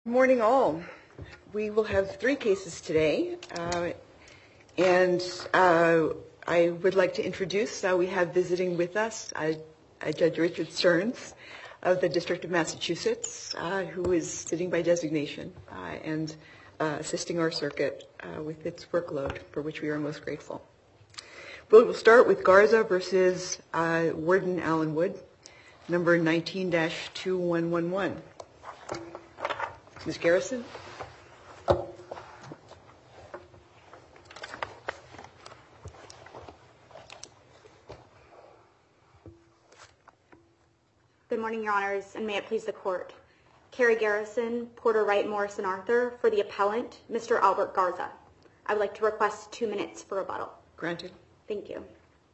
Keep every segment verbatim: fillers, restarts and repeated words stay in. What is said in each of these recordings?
Good morning, all. We will have three cases today, uh, and uh, I would like to introduce, uh, we have visiting with us uh, uh, Judge Richard Stearns of the District of Massachusetts, uh, who is sitting by designation uh, and uh, assisting our circuit uh, with its workload, for which we are most grateful. We'll, we'll start with Garza versus uh, Warden Allenwood, number nineteen dash two one one one. Miz Garrison. Good morning, Your Honors, and may it please the Court. Carrie Garrison, Porter Wright Morrison Arthur, for the appellant, Mister Albert Garza. I would like to request two minutes for rebuttal. Granted. Thank you.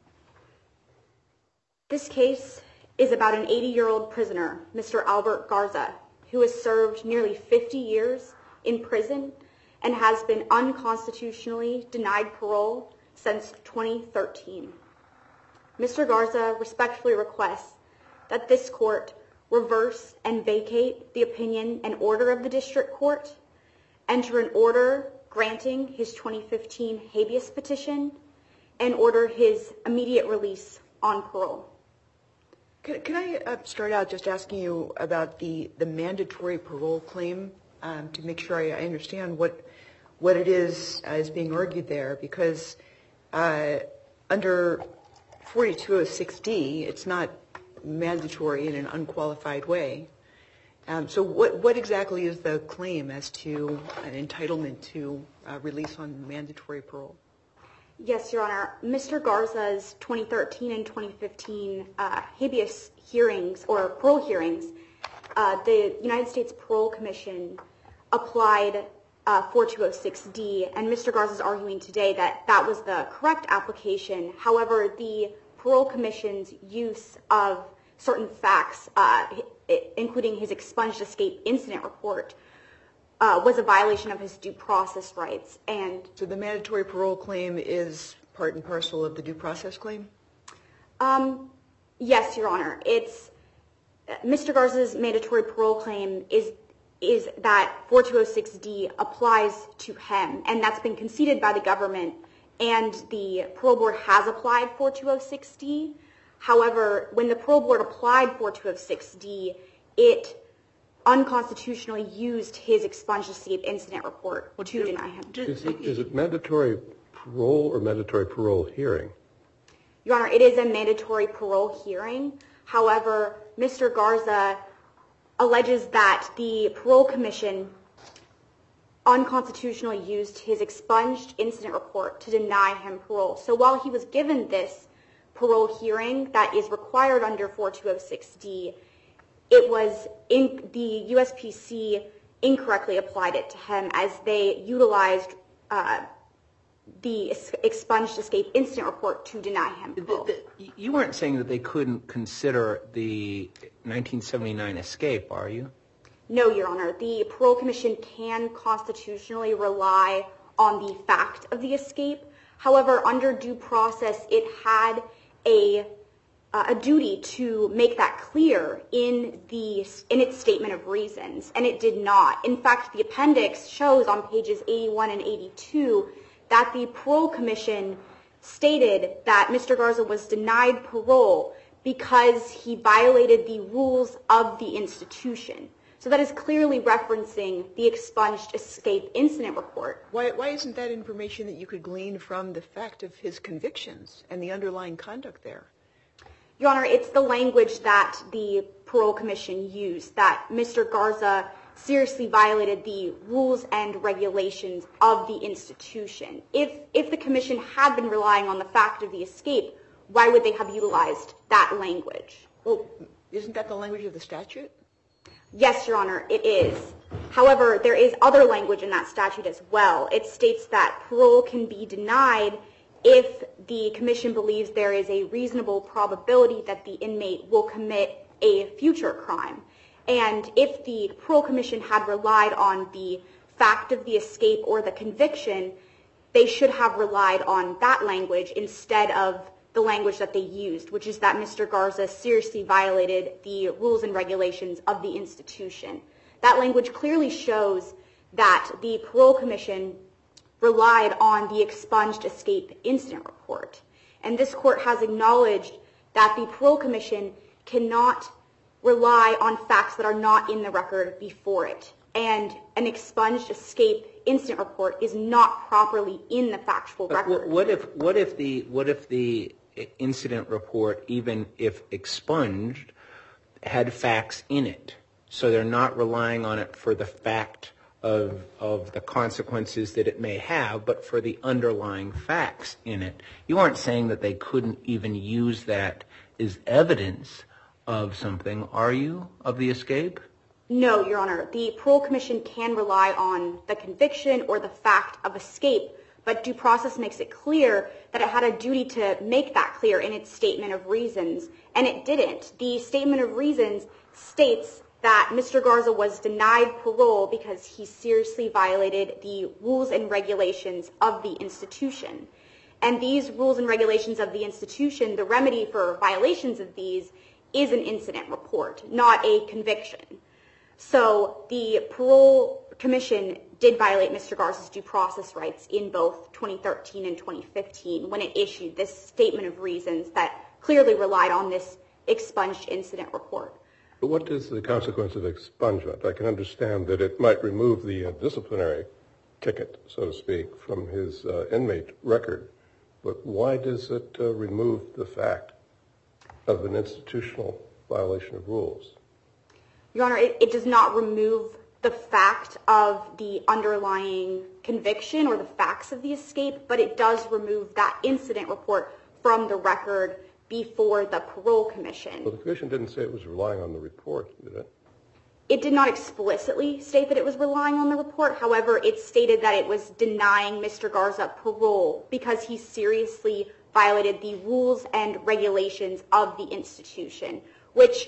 This case is about an eighty-year-old prisoner, Mister Albert Garza, who has served nearly fifty years in prison and has been unconstitutionally denied parole since twenty thirteen. Mister Garza respectfully requests that this court reverse and vacate the opinion and order of the district court, enter an order granting his twenty fifteen habeas petition, and order his immediate release on parole. Can, can I uh, start out just asking you about the, the mandatory parole claim um, to make sure I, I understand what what it is uh, is being argued there? Because uh, under forty-two oh six D, it's not mandatory in an unqualified way. Um, so what, what exactly is the claim as to an entitlement to uh, release on mandatory parole? Yes, Your Honor. Mister Garza's twenty thirteen and twenty fifteen uh, habeas hearings or parole hearings, uh, the United States Parole Commission applied uh, forty-two oh six D, and Mister Garza is arguing today that that was the correct application. However, the Parole Commission's use of certain facts, uh, including his expunged escape incident report, Uh, was a violation of his due process rights. And so the mandatory parole claim is part and parcel of the due process claim? Um, yes, Your Honor. It's uh, Mister Garza's mandatory parole claim is is that forty-two oh six D applies to him, and that's been conceded by the government, and the parole board has applied forty-two oh six D. However, when the parole board applied forty-two oh six D, it unconstitutionally used his expunged escape incident report to is, deny him. Is it, is it mandatory parole or mandatory parole hearing? Your Honor, it is a mandatory parole hearing. However, Mister Garza alleges that the Parole Commission unconstitutionally used his expunged incident report to deny him parole. So while he was given this parole hearing that is required under forty-two oh six D, it was in the U S P C incorrectly applied it to him as they utilized uh, the expunged escape incident report to deny him parole. The, the, you weren't saying that they couldn't consider the nineteen seventy-nine escape, are you? No, Your Honor. The Parole Commission can constitutionally rely on the fact of the escape. However, under due process, it had a Uh, a duty to make that clear in the in its statement of reasons, and it did not. In fact, the appendix shows on pages eighty-one and eighty-two that the Parole Commission stated that Mister Garza was denied parole because he violated the rules of the institution. So that is clearly referencing the expunged escape incident report. Why, why isn't that information that you could glean from the fact of his convictions and the underlying conduct there? Your Honor, it's the language that the Parole Commission used, that Mister Garza seriously violated the rules and regulations of the institution. If if the Commission had been relying on the fact of the escape, why would they have utilized that language? Well, isn't that the language of the statute? Yes, Your Honor, it is. However, there is other language in that statute as well. It states that parole can be denied if the Commission believes there is a reasonable probability that the inmate will commit a future crime. And if the Parole Commission had relied on the fact of the escape or the conviction, they should have relied on that language instead of the language that they used, which is that Mister Garza seriously violated the rules and regulations of the institution. that language clearly shows that the Parole Commission relied on the expunged escape incident report. And this court has acknowledged that the Parole Commission cannot rely on facts that are not in the record before it. And an expunged escape incident report is not properly in the factual record. What if what if the what if the incident report, even if expunged, had facts in it? So they're not relying on it for the fact of of the consequences that it may have, but for the underlying facts in it. You aren't saying that they couldn't even use that as evidence of something, are you, of the escape? No, Your Honor. The Parole Commission can rely on the conviction or the fact of escape, but due process makes it clear that it had a duty to make that clear in its statement of reasons, and it didn't. The statement of reasons states that Mister Garza was denied parole because he seriously violated the rules and regulations of the institution. And these rules and regulations of the institution, the remedy for violations of these is an incident report, not a conviction. So the Parole Commission did violate Mister Garza's due process rights in both twenty thirteen and twenty fifteen when it issued this statement of reasons that clearly relied on this expunged incident report. But what is the consequence of expungement? I can understand that it might remove the uh, disciplinary ticket, so to speak, from his uh, inmate record. But why does it uh, remove the fact of an institutional violation of rules? Your Honor, it, it does not remove the fact of the underlying conviction or the facts of the escape, but it does remove that incident report from the record before the Parole Commission. Well, the Commission didn't say it was relying on the report, did it? It did not explicitly state that it was relying on the report. However, it stated that it was denying Mister Garza parole because he seriously violated the rules and regulations of the institution, which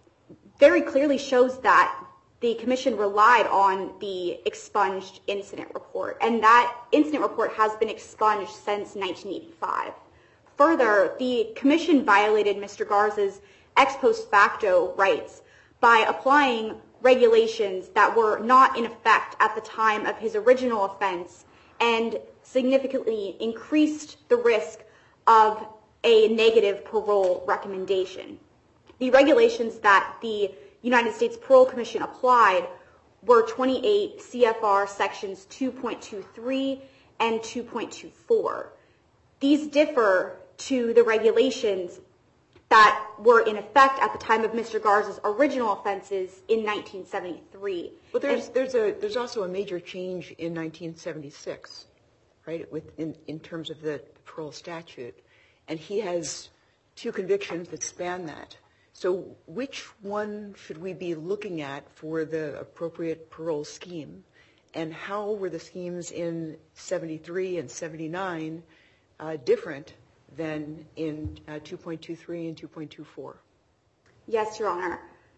very clearly shows that the Commission relied on the expunged incident report, and that incident report has been expunged since nineteen eighty-five. Further, the Commission violated Mister Garza's ex post facto rights by applying regulations that were not in effect at the time of his original offense and significantly increased the risk of a negative parole recommendation. The regulations that the United States Parole Commission applied were twenty-eight C F R sections two point two three and two point two four. These differ to the regulations that were in effect at the time of Mister Garza's original offenses in nineteen seventy-three. Well, there's there's a there's also a major change in nineteen seventy-six, right? With in, in terms of the parole statute, and he has two convictions that span that. So, which one should we be looking at for the appropriate parole scheme, and how were the schemes in seventy-three and seventy-nine uh, different than in uh, two point two three and two point two four? Yes, Your Honor.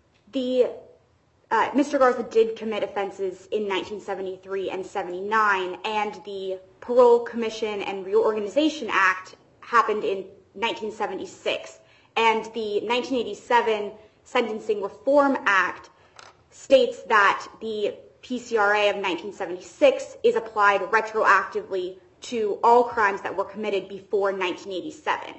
The uh, Mister Garza did commit offenses in nineteen seventy-three and seventy-nine, and the Parole Commission and Reorganization Act happened in nineteen seventy-six. And the nineteen eighty-seven Sentencing Reform Act states that the P C R A of nineteen seventy-six is applied retroactively to all crimes that were committed before nineteen eighty-seven.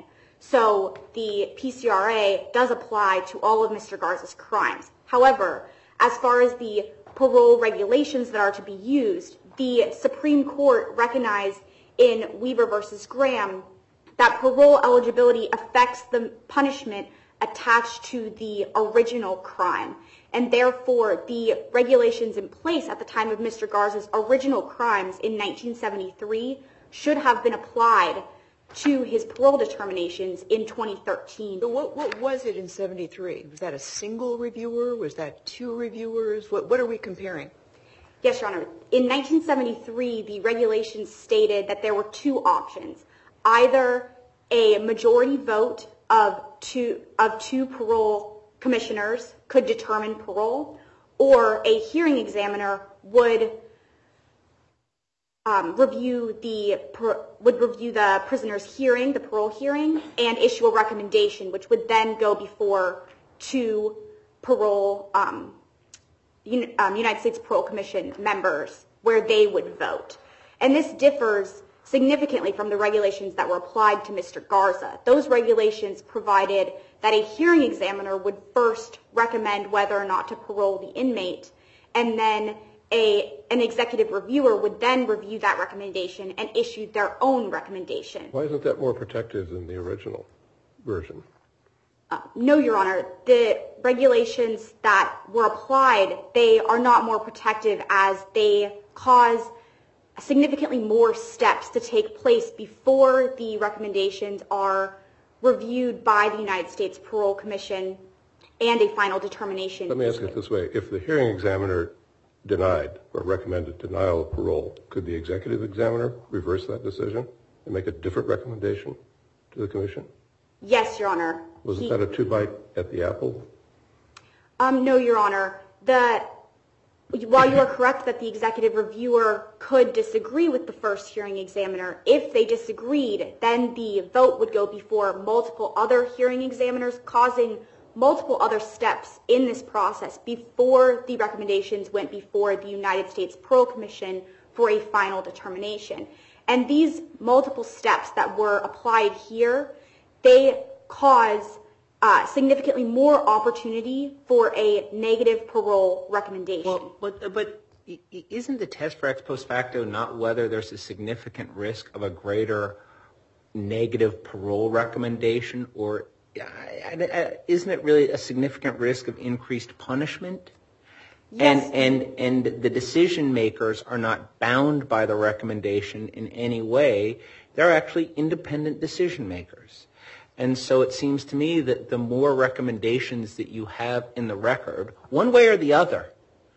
So the P C R A does apply to all of Mister Garza's crimes. However, as far as the parole regulations that are to be used, the Supreme Court recognized in Weaver versus Graham that parole eligibility affects the punishment attached to the original crime. And therefore, the regulations in place at the time of Mister Garza's original crimes in nineteen seventy-three should have been applied to his parole determinations in twenty thirteen. So what, what was it in seventy-three? Was that a single reviewer? Was that two reviewers? What, what are we comparing? Yes, Your Honor. In nineteen seventy-three, the regulations stated that there were two options. Either a majority vote of two, of two parole commissioners could determine parole, or a hearing examiner would um, review the would review the prisoner's hearing, the parole hearing, and issue a recommendation, which would then go before two parole um, um, United States Parole Commission members where they would vote. And this differs significantly from the regulations that were applied to Mister Garza. Those regulations provided that a hearing examiner would first recommend whether or not to parole the inmate, and then a, an executive reviewer would then review that recommendation and issue their own recommendation. Why isn't that more protective than the original version? Uh, no, Your Honor. The regulations that were applied, they are not more protective as they cause significantly more steps to take place before the recommendations are reviewed by the United States Parole Commission and a final determination. Let me ask it this way. If the hearing examiner denied or recommended denial of parole, could the executive examiner reverse that decision and make a different recommendation to the commission? Yes, Your Honor. Wasn't that a two-bite at the apple? Um, no, Your Honor. The While you are correct that the executive reviewer could disagree with the first hearing examiner, if they disagreed, then the vote would go before multiple other hearing examiners, causing multiple other steps in this process before the recommendations went before the United States Parole Commission for a final determination. And these multiple steps that were applied here, they cause Uh, significantly more opportunity for a negative parole recommendation. Well, but, but isn't the test for ex post facto not whether there's a significant risk of a greater negative parole recommendation, or isn't it really a significant risk of increased punishment? Yes. And, and, and the decision makers are not bound by the recommendation in any way. They're actually independent decision makers. And so it seems to me that the more recommendations that you have in the record, one way or the other,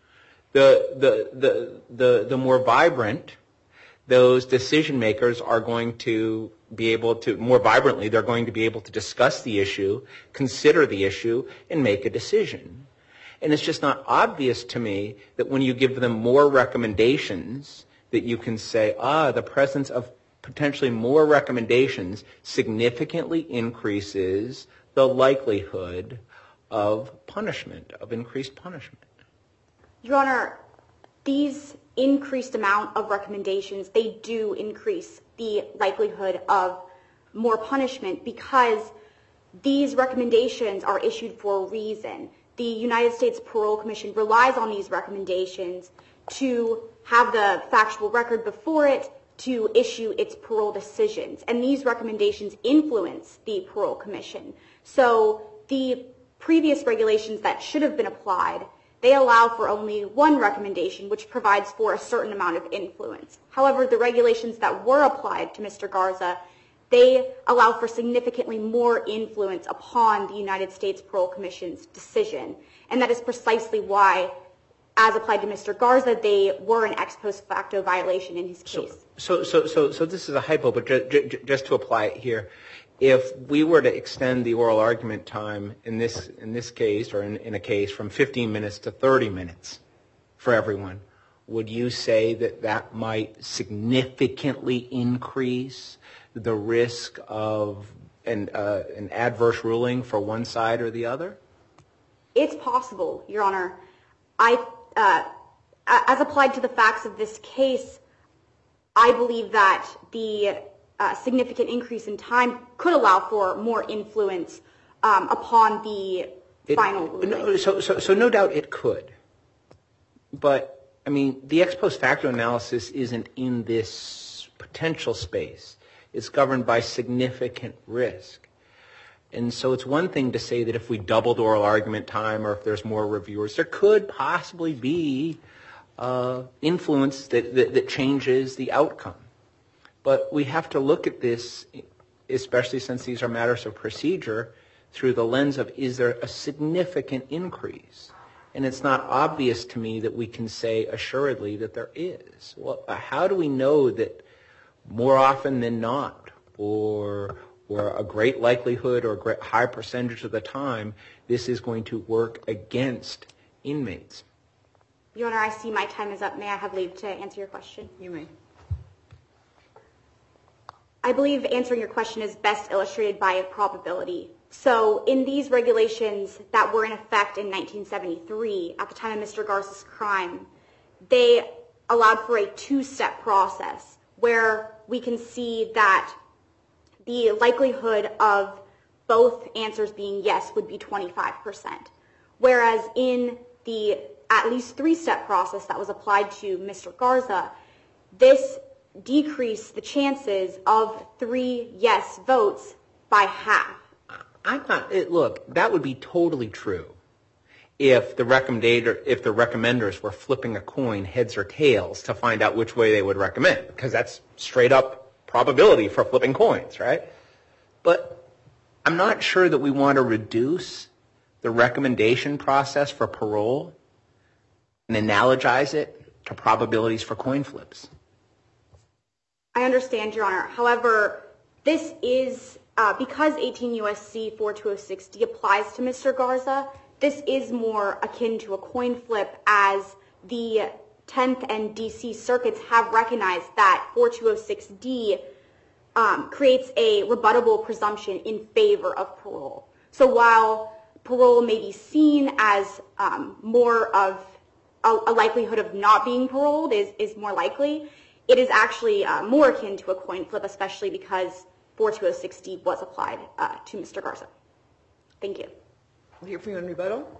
the the the the, the more vibrant those decision makers are going to be able to, more vibrantly, they're going to be able to discuss the issue, consider the issue, and make a decision. And it's just not obvious to me that when you give them more recommendations that you can say, ah, the presence of potentially more recommendations significantly increases the likelihood of punishment, of increased punishment. Your Honor, these increased amount of recommendations, they do increase the likelihood of more punishment because these recommendations are issued for a reason. The United States Parole Commission relies on these recommendations to have the factual record before it to issue its parole decisions. And these recommendations influence the Parole Commission. So the previous regulations that should have been applied, they allow for only one recommendation, which provides for a certain amount of influence. However, the regulations that were applied to Mister Garza, they allow for significantly more influence upon the United States Parole Commission's decision. And that is precisely why, as applied to Mister Garza, they were an ex post facto violation in his case. So, so, so, so this is a hypo, but ju- ju- just to apply it here, if we were to extend the oral argument time in this in this case, or in, in a case from fifteen minutes to thirty minutes for everyone, would you say that that might significantly increase the risk of an uh, an adverse ruling for one side or the other? It's possible, Your Honor. I, uh, as applied to the facts of this case, I believe that the uh, significant increase in time could allow for more influence um, upon the it, final ruling. No, so, so, so no doubt it could. But, I mean, the ex post facto analysis isn't in this potential space. It's governed by significant risk. And so it's one thing to say that if we doubled oral argument time or if there's more reviewers, there could possibly be uh, influence that, that, that changes the outcome. But we have to look at this, especially since these are matters of procedure, through the lens of, is there a significant increase? And it's not obvious to me that we can say assuredly that there is. Well, how do we know that more often than not, or or a great likelihood or a great high percentage of the time, this is going to work against inmates? Your Honor, I see my time is up. May I have leave to answer your question? You may. I believe answering your question is best illustrated by a probability. So in these regulations that were in effect in nineteen seventy-three, at the time of Mister Garza's crime, they allowed for a two-step process where we can see that the likelihood of both answers being yes would be twenty-five percent. Whereas in the at least three-step process that was applied to Mister Garza, this decreased the chances of three yes votes by half. I'm not, it, look, that would be totally true if the recommender, if the recommenders were flipping a coin heads or tails to find out which way they would recommend, because that's straight up probability for flipping coins, right? But I'm not sure that we want to reduce the recommendation process for parole and analogize it to probabilities for coin flips. I understand, Your Honor. However, this is, uh, because eighteen U S C forty-two oh six D applies to Mister Garza, this is more akin to a coin flip, as the tenth and D C circuits have recognized that forty-two oh six D um, creates a rebuttable presumption in favor of parole. So while parole may be seen as um, more of a, a likelihood of not being paroled is, is more likely, it is actually uh, more akin to a coin flip, especially because forty-two oh six D was applied uh, to Mister Garza. Thank you. We'll hear from you on rebuttal.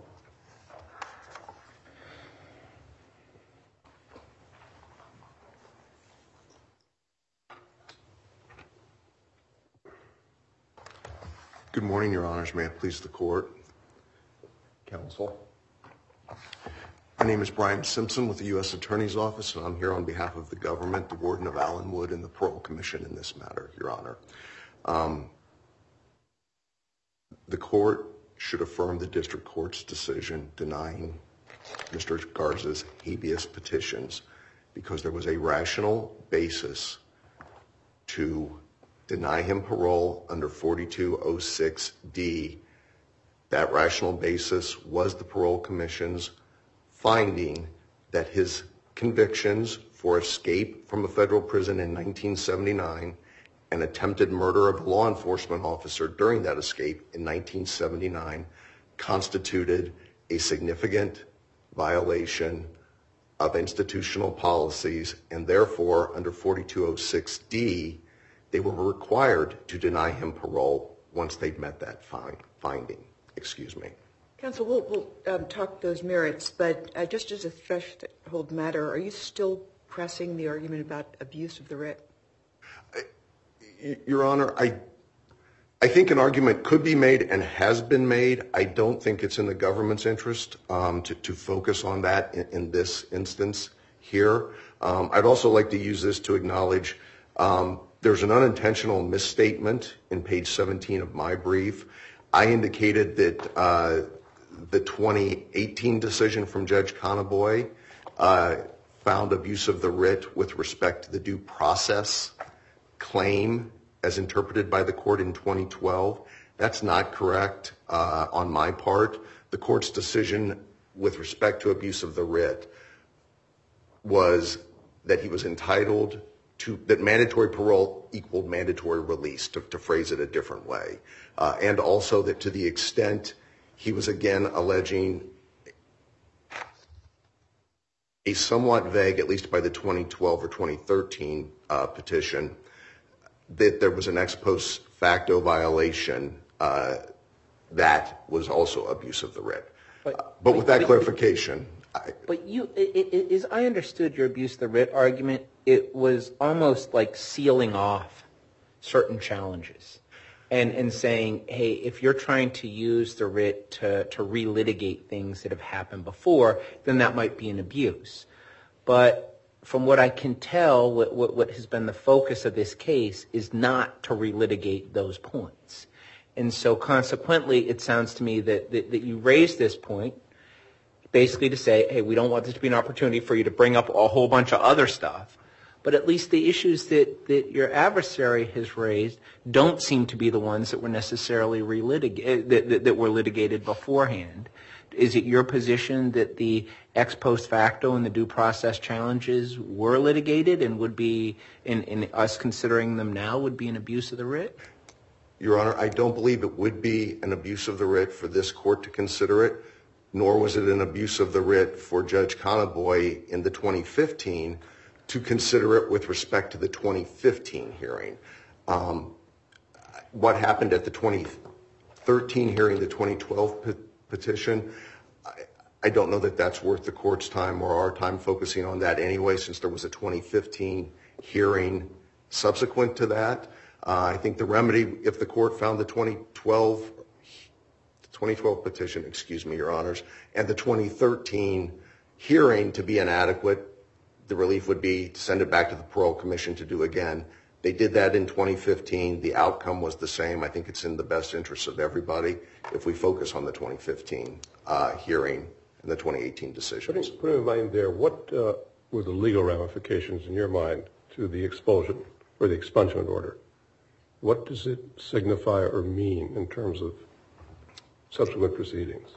Good morning, Your Honors. May it please the court. Counsel. My name is Brian Simpson with the U S Attorney's Office, and I'm here on behalf of the government, the Warden of Allenwood, and the Parole Commission in this matter, Your Honor. Um, the court should affirm the district court's decision denying Mister Garza's habeas petitions because there was a rational basis to deny him parole under forty-two oh six D. That rational basis was the Parole Commission's finding that his convictions for escape from a federal prison in nineteen seventy-nine and attempted murder of a law enforcement officer during that escape in nineteen seventy-nine constituted a significant violation of institutional policies, and therefore under forty-two oh six D they were required to deny him parole once they'd met that find, finding. Excuse me. Counsel, we'll, we'll um, talk those merits, but uh, just as a threshold matter, are you still pressing the argument about abuse of the writ? Your Honor, I I think an argument could be made and has been made. I don't think it's in the government's interest um, to, to focus on that in, in this instance here. Um, I'd also like to use this to acknowledge um, there's an unintentional misstatement in page seventeen of my brief. I indicated that uh, the twenty eighteen decision from Judge Conaboy uh, found abuse of the writ with respect to the due process claim as interpreted by the court in twenty twelve. That's not correct uh, on my part. The court's decision with respect to abuse of the writ was that he was entitled to, that mandatory parole equaled mandatory release, to, to phrase it a different way. Uh, and also that to the extent he was again alleging a somewhat vague, at least by the twenty twelve or twenty thirteen uh, petition, that there was an ex post facto violation uh, that was also abuse of the writ. But, uh, but with that but, clarification. I, but you, it, it, as I understood your abuse of the writ argument, it was almost like sealing off certain challenges and, and saying, hey, if you're trying to use the writ to, to relitigate things that have happened before, then that might be an abuse. But from what I can tell, what, what, what has been the focus of this case is not to relitigate those points. And so consequently, it sounds to me that, that, that you raised this point basically to say, hey, we don't want this to be an opportunity for you to bring up a whole bunch of other stuff. But at least the issues that, that your adversary has raised don't seem to be the ones that were necessarily relitigated, that, that, that were litigated beforehand. Is it your position that the ex post facto and the due process challenges were litigated and would be, in, in us considering them now, would be an abuse of the writ? Your Honor, I don't believe it would be an abuse of the writ for this court to consider it, nor was it an abuse of the writ for Judge Conaboy in the twenty fifteen to consider it with respect to the twenty fifteen hearing. Um, what happened at the twenty thirteen hearing, the twenty twelve pe- petition, I, I don't know that that's worth the court's time or our time focusing on that anyway, since there was a twenty fifteen hearing subsequent to that. Uh, I think the remedy, if the court found the twenty twelve, twenty twelve petition, excuse me, Your Honors, and the twenty thirteen hearing to be inadequate, the relief would be to send it back to the Parole Commission to do again. They did that in twenty fifteen. The outcome was the same. I think it's in the best interest of everybody if we focus on the twenty fifteen uh, hearing and the twenty eighteen decisions. Putting in mind there, what uh, were the legal ramifications in your mind to the expulsion or the expungement order? What does it signify or mean in terms of subsequent proceedings?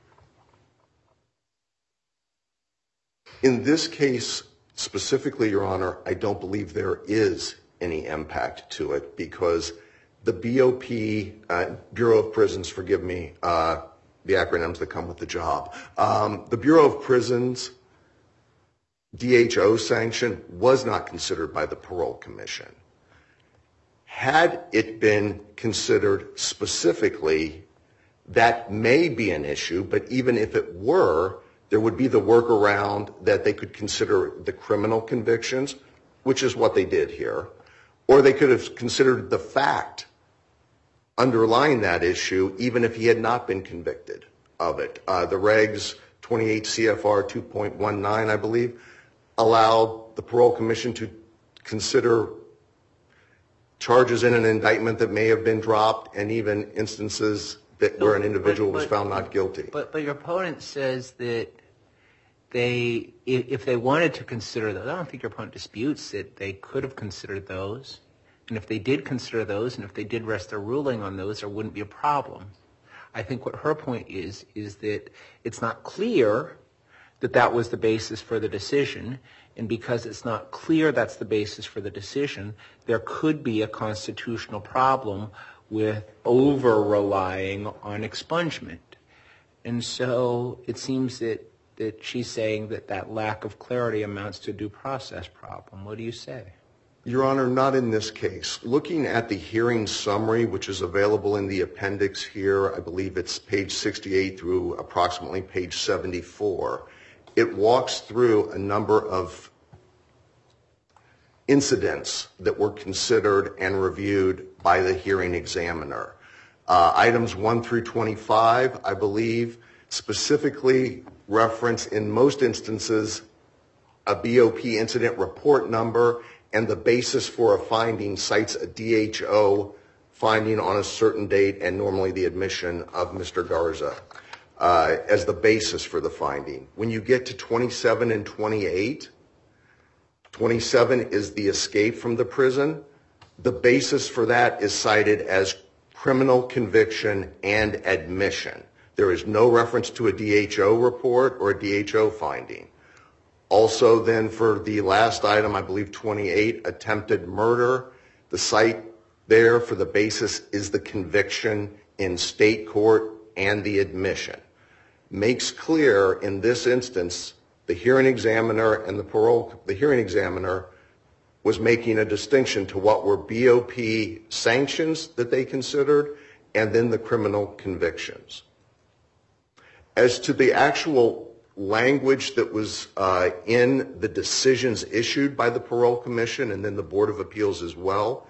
In this case, specifically, Your Honor, I don't believe there is any impact to it because the B O P, uh, Bureau of Prisons, forgive me, uh, the acronyms that come with the job, um, the Bureau of Prisons D H O sanction was not considered by the Parole Commission. Had it been considered specifically, that may be an issue, but even if it were, there would be the workaround that they could consider the criminal convictions, which is what they did here, or they could have considered the fact underlying that issue, even if he had not been convicted of it. Uh, the regs twenty-eight C F R two point one nine, I believe, allowed the Parole Commission to consider charges in an indictment that may have been dropped and even instances that where an individual but, but, was found not guilty. But, but your opponent says that they, if they wanted to consider those, I don't think your opponent disputes that they could have considered those. And if they did consider those, and if they did rest their ruling on those, there wouldn't be a problem. I think what her point is, is that it's not clear that that was the basis for the decision. And because it's not clear that's the basis for the decision, there could be a constitutional problem with over-relying on expungement. And so it seems that, that she's saying that that lack of clarity amounts to a due process problem. What do you say? Your Honor, not in this case. Looking at the hearing summary, which is available in the appendix here, I believe it's page sixty-eight through approximately page seventy-four, it walks through a number of incidents that were considered and reviewed by the hearing examiner. Uh, items one through twenty-five, I believe, specifically reference in most instances a B O P incident report number, and the basis for a finding cites a D H O finding on a certain date and normally the admission of Mister Garza uh, as the basis for the finding. When you get to twenty-seven and twenty-eight, twenty-seven is the escape from the prison. The basis for that is cited as criminal conviction and admission. There is no reference to a D H O report or a D H O finding. Also then for the last item, I believe twenty-eight, attempted murder, the cite there for the basis is the conviction in state court and the admission. Makes clear in this instance the hearing examiner and the parole, the hearing examiner was making a distinction to what were B O P sanctions that they considered and then the criminal convictions. As to the actual language that was uh, in the decisions issued by the Parole Commission and then the Board of Appeals as well,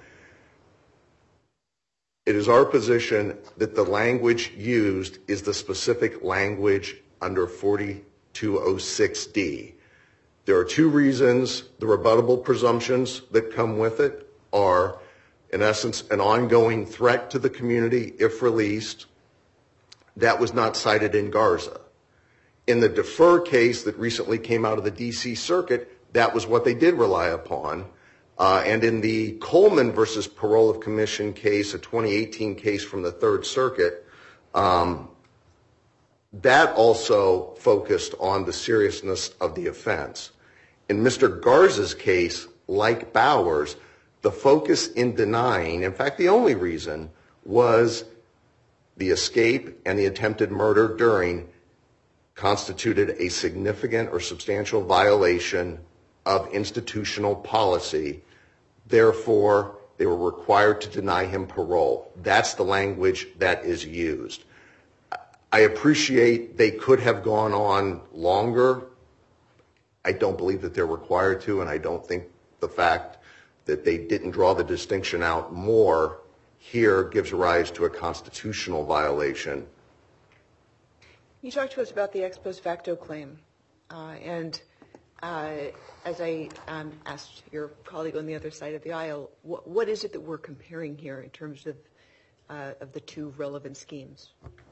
it is our position that the language used is the specific language under forty-two oh six D. There are two reasons the rebuttable presumptions that come with it are, in essence, an ongoing threat to the community if released. That was not cited in Garza. In the Defer case that recently came out of the D C Circuit, that was what they did rely upon. Uh, and in the Coleman versus Parole of Commission case, a twenty eighteen case from the Third Circuit, um, that also focused on the seriousness of the offense. In Mister Garza's case, like Bowers, the focus in denying, in fact, the only reason was the escape and the attempted murder during constituted a significant or substantial violation of institutional policy. Therefore, they were required to deny him parole. That's the language that is used. I appreciate they could have gone on longer. I don't believe that they're required to, and I don't think the fact that they didn't draw the distinction out more here gives rise to a constitutional violation. You talked to us about the ex post facto claim, uh, and uh, as I um, asked your colleague on the other side of the aisle, what, what is it that we're comparing here in terms of uh, of the two relevant schemes?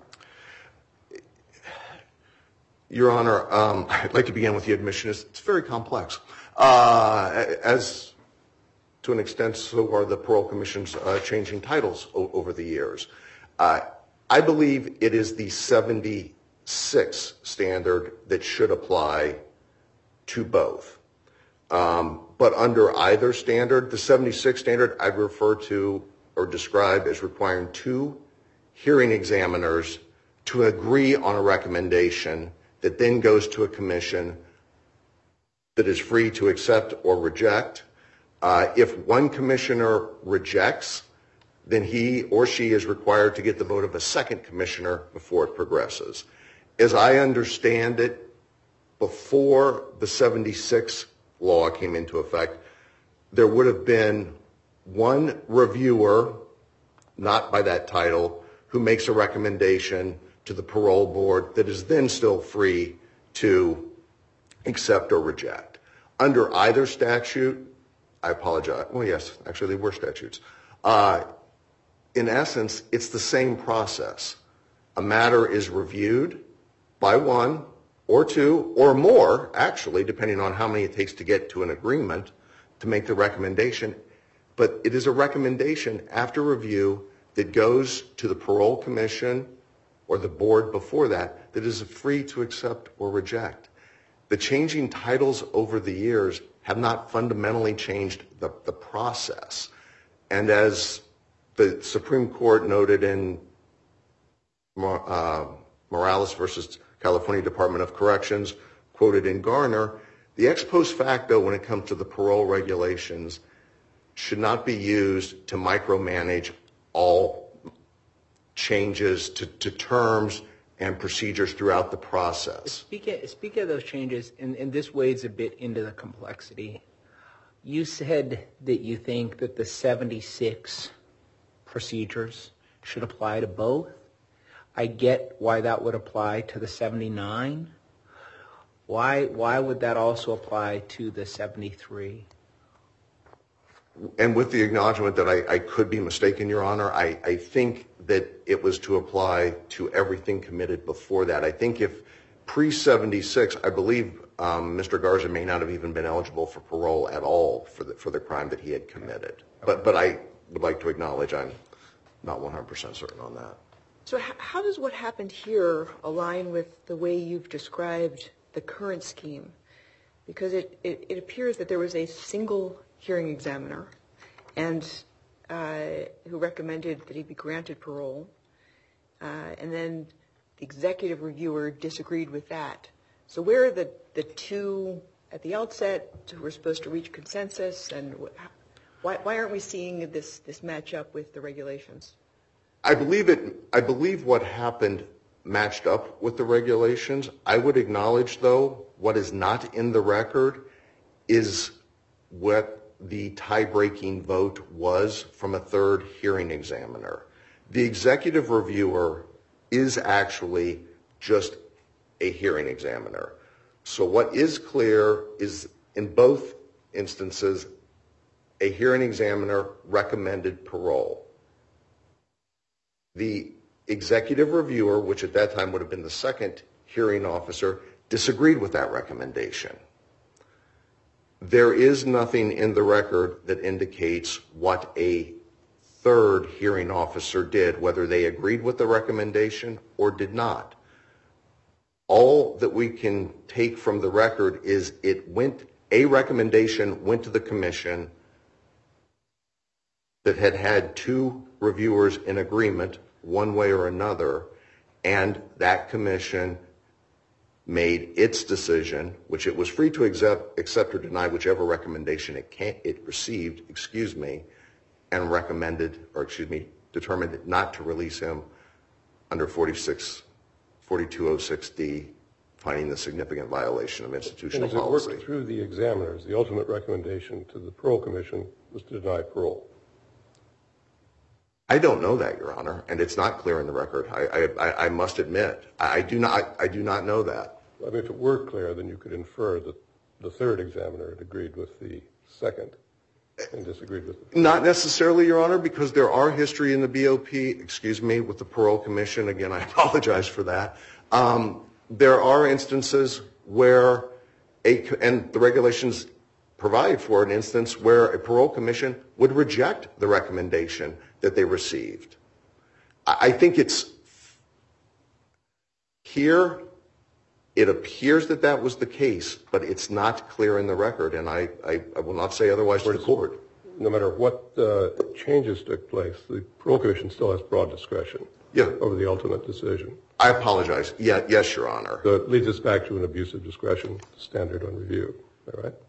Your Honor, um, I'd like to begin with the admission. It's, it's very complex. Uh, as to an extent, so are the Parole Commission's uh, changing titles o- over the years. Uh, I believe it is the seventy-six standard that should apply to both. Um, but under either standard, the seventy-six standard I'd refer to or describe as requiring two hearing examiners to agree on a recommendation that then goes to a commission that is free to accept or reject. Uh, if one commissioner rejects, then he or she is required to get the vote of a second commissioner before it progresses. As I understand it, before the seventy-six law came into effect, there would have been one reviewer, not by that title, who makes a recommendation to the parole board that is then still free to accept or reject. Under either statute, I apologize. Well, yes, actually, they were statutes. Uh, in essence, it's the same process. A matter is reviewed by one or two or more, actually, depending on how many it takes to get to an agreement to make the recommendation. But it is a recommendation after review that goes to the parole commission or the board before that that is free to accept or reject. The changing titles over the years have not fundamentally changed the, the process. And as the Supreme Court noted in uh, Morales versus California Department of Corrections, quoted in Garner, the ex post facto when it comes to the parole regulations should not be used to micromanage all changes to, to terms and procedures throughout the process. Speaking, speaking of those changes, and, and this wades a bit into the complexity, you said that you think that the seventy-six procedures should apply to both. I get why that would apply to the seventy-nine. Why, why would that also apply to the seventy-three? And with the acknowledgement that I, I could be mistaken, Your Honor, I, I think that it was to apply to everything committed before that. I think if pre seventy-six, I believe um, Mister Garza may not have even been eligible for parole at all for the, for the crime that he had committed. But, but I would like to acknowledge I'm not one hundred percent certain on that. So h- how does what happened here align with the way you've described the current scheme? Because it, it, it appears that there was a single hearing examiner and uh, who recommended that he be granted parole, uh, and then the executive reviewer disagreed with that. So where are the, the two at the outset who were supposed to reach consensus, and wh- why, why aren't we seeing this, this match up with the regulations? I believe it. I believe what happened matched up with the regulations. I would acknowledge, though, what is not in the record is what the tie-breaking vote was from a third hearing examiner. The executive reviewer is actually just a hearing examiner. So what is clear is in both instances, a hearing examiner recommended parole. The executive reviewer, which at that time would have been the second hearing officer, disagreed with that recommendation. There is nothing in the record that indicates what a third hearing officer did, whether they agreed with the recommendation or did not. All that we can take from the record is it went, a recommendation went to the commission. that had had two reviewers in agreement one way or another, and that commission made its decision, which it was free to accept, accept or deny whichever recommendation it, can, it received, excuse me, and recommended, or excuse me, determined not to release him under forty-six, forty-two oh six D, finding the significant violation of institutional and as policy. it worked through the examiners, the ultimate recommendation to the parole commission was to deny parole. I don't know that, Your Honor, and it's not clear in the record. I, I, I must admit, I do not, I do not know that. I mean, if it were clear, then you could infer that the third examiner had agreed with the second and disagreed with the Not necessarily, Your Honor, because there are history in the B O P, excuse me, with the parole commission. Again, I apologize for that. Um, there are instances where, a, and the regulations provide for an instance where a parole commission would reject the recommendation that they received. I think it's here, it appears that that was the case, but it's not clear in the record, and I, I, I will not say otherwise to the court. No matter what uh, changes took place, the parole commission still has broad discretion yeah. over the ultimate decision. I apologize. Yeah, yes, Your Honor. So it leads us back to an abuse of discretion standard on review. All right?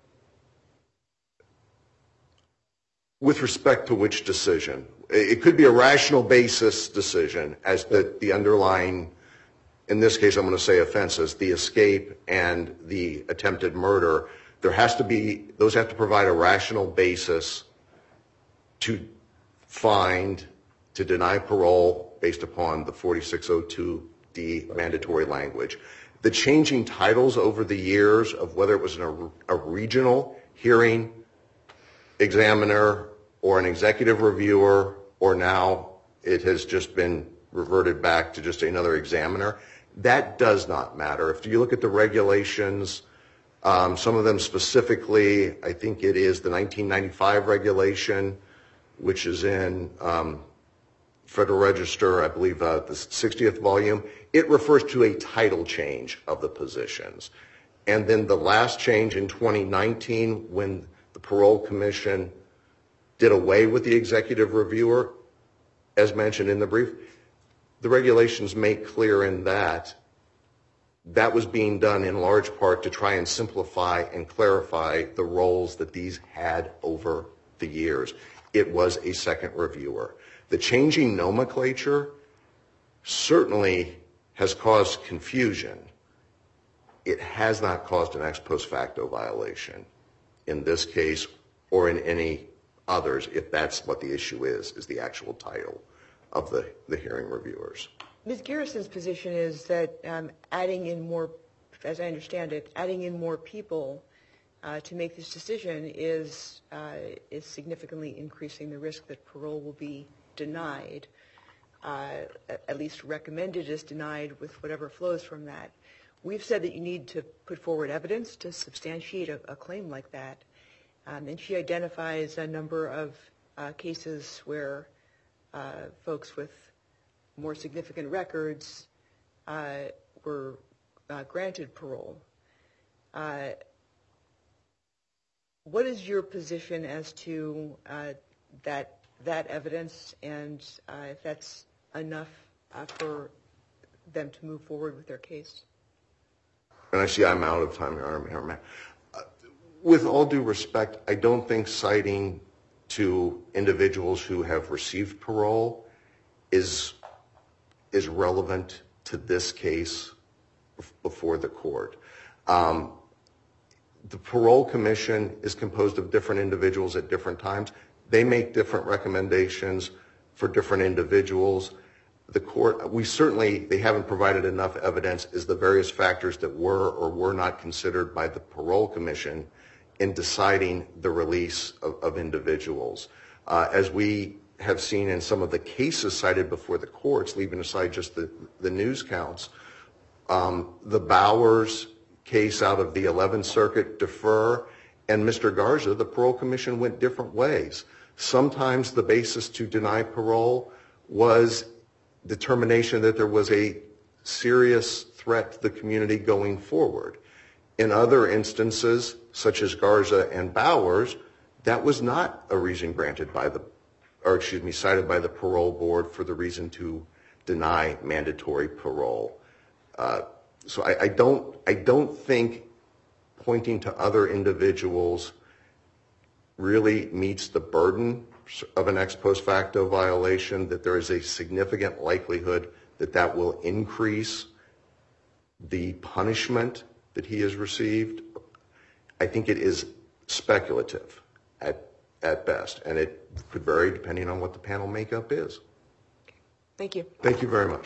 With respect to which decision? It could be a rational basis decision as the, the underlying, in this case I'm going to say offenses, the escape and the attempted murder. There has to be, those have to provide a rational basis to find, to deny parole based upon the forty-six oh two D mandatory language. The changing titles over the years of whether it was an, a regional hearing examiner or an executive reviewer, or now it has just been reverted back to just another examiner, that does not matter. If you look at the regulations, um, some of them specifically, I think it is the nineteen ninety-five regulation, which is in um, Federal Register, I believe uh, the sixtieth volume. It refers to a title change of the positions. And then the last change in twenty nineteen, when the Parole Commission did away with the executive reviewer, as mentioned in the brief, the regulations make clear in that that was being done in large part to try and simplify and clarify the roles that these had over the years. It was a second reviewer. The changing nomenclature certainly has caused confusion. It has not caused an ex post facto violation in this case or in any others, if that's what the issue is, is the actual title of the, the hearing reviewers. Miz Garrison's position is that um, adding in more, as I understand it, adding in more people uh, to make this decision is uh, is significantly increasing the risk that parole will be denied, uh, at least recommended as denied with whatever flows from that. We've said that you need to put forward evidence to substantiate a, a claim like that. Um, and she identifies a number of uh, cases where uh, folks with more significant records uh, were uh, granted parole. Uh, what is your position as to uh, that that evidence, and uh, if that's enough uh, for them to move forward with their case? And I see I'm out of time here. With all due respect, I don't think citing to individuals who have received parole is is relevant to this case before the court. Um, the parole commission is composed of different individuals at different times. They make different recommendations for different individuals. The court, we certainly, they haven't provided enough evidence as the various factors that were or were not considered by the parole commission in deciding the release of, of individuals. Uh, as we have seen in some of the cases cited before the courts, leaving aside just the, the news counts, um, the Bowers case out of the eleventh Circuit, Defer, and Mister Garza, the parole commission went different ways. Sometimes the basis to deny parole was determination that there was a serious threat to the community going forward. In other instances, such as Garza and Bowers, that was not a reason granted by the or excuse me, cited by the parole board for the reason to deny mandatory parole. Uh, so I, I don't, I don't think pointing to other individuals really meets the burden of an ex post facto violation, that there is a significant likelihood that that will increase the punishment that he has received. I think it is speculative at at best, and it could vary depending on what the panel makeup is. Thank you. Thank you very much.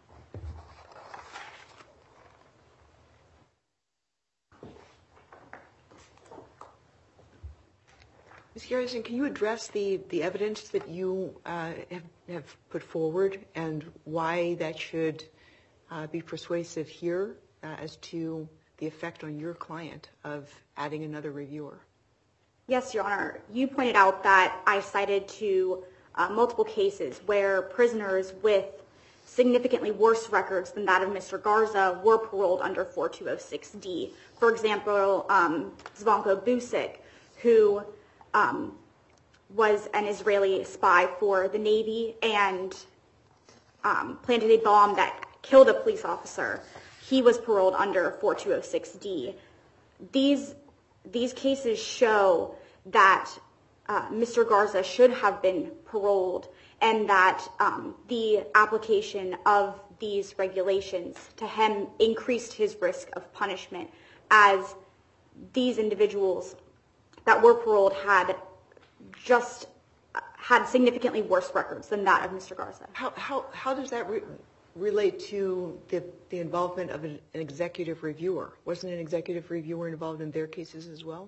Miz Garrison, can you address the, the evidence that you uh, have, have put forward and why that should uh, be persuasive here uh, as to the effect on your client of adding another reviewer? Yes, Your Honor. You pointed out that I cited to uh, multiple cases where prisoners with significantly worse records than that of Mister Garza were paroled under forty-two oh six D. For example, um, Zvonko Busic, who um, was an Israeli spy for the Navy and um, planted a bomb that killed a police officer. He was paroled under forty-two oh six D. These these cases show that uh, Mister Garza should have been paroled, and that um, the application of these regulations to him increased his risk of punishment, as these individuals that were paroled had just uh, had significantly worse records than that of Mister Garza. How, how, how does that re- relate to the, the involvement of an, an executive reviewer? Wasn't an executive reviewer involved in their cases as well?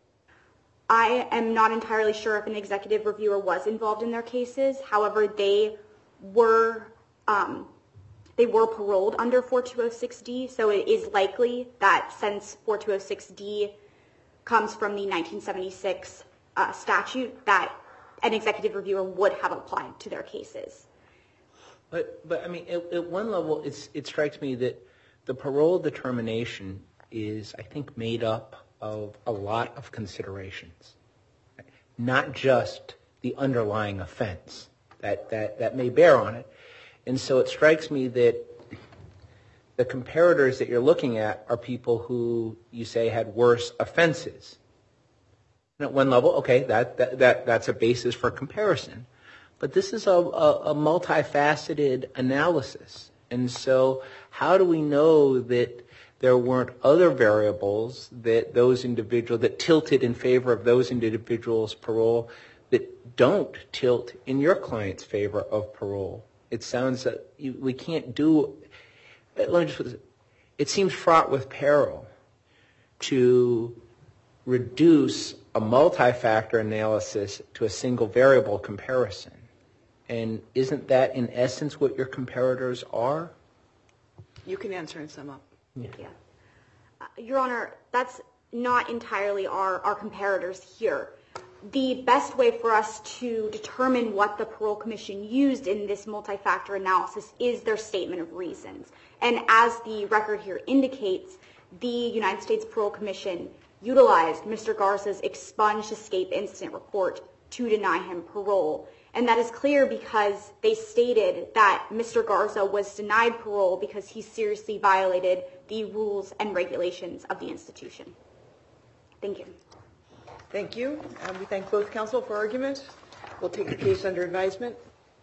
I am not entirely sure if an executive reviewer was involved in their cases. However, they were um, they were paroled under forty-two oh six D, so it is likely that since forty-two oh six D comes from the nineteen seventy-six uh, statute, that an executive reviewer would have applied to their cases. But, but I mean, at, at one level, it's, it strikes me that the parole determination is, I think, made up of a lot of considerations, not just the underlying offense that, that, that may bear on it. And so it strikes me that the comparators that you're looking at are people who you say had worse offenses. And at one level, okay, that, that, that that's a basis for comparison. But this is a, a, a multifaceted analysis. And so how do we know that there weren't other variables that those individuals, that tilted in favor of those individuals' parole that don't tilt in your client's favor of parole? It sounds that you, we can't do, let me just put this, it seems fraught with peril to reduce a multi-factor analysis to a single variable comparison. And isn't that in essence what your comparators are? You can answer and sum up. Yeah. Uh, Your Honor, that's not entirely our, our comparators here. The best way for us to determine what the Parole Commission used in this multi-factor analysis is their statement of reasons. And as the record here indicates, the United States Parole Commission utilized Mister Garza's expunged escape incident report to deny him parole. And that is clear because they stated that Mister Garza was denied parole because he seriously violated the rules and regulations of the institution. Thank you. Thank you. Um, we thank both counsel for argument. We'll take the case under advisement.